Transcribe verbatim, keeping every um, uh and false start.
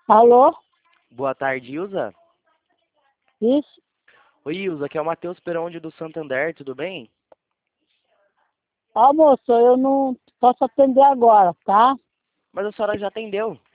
Alô? Boa tarde, Ilza. Isso? Oi, Ilza, aqui é o Matheus Peronde do Santander, tudo bem? Ó, moço, eu não posso atender agora, tá? Mas a senhora já atendeu.